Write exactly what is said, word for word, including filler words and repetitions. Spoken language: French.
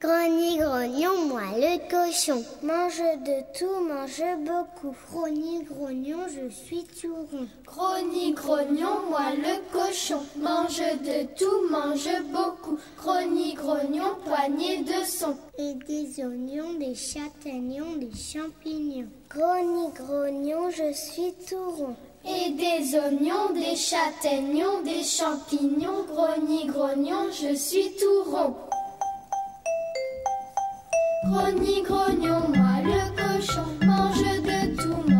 Grogny, grognon, moi le cochon. Mange de tout, mange beaucoup. Grogny, grognon, je suis tout rond. Grogny, grognon, moi le cochon. Mange de tout, mange beaucoup. Grogny, grognon, poignée de son. Et des oignons, des châtaignions, des champignons. Grogny, grognon, je suis tout rond. Et des oignons, des châtaignions, des champignons. Grogny, grognon, je suis tout rond. Grogny, grognon, moi le cochon, mange de tout.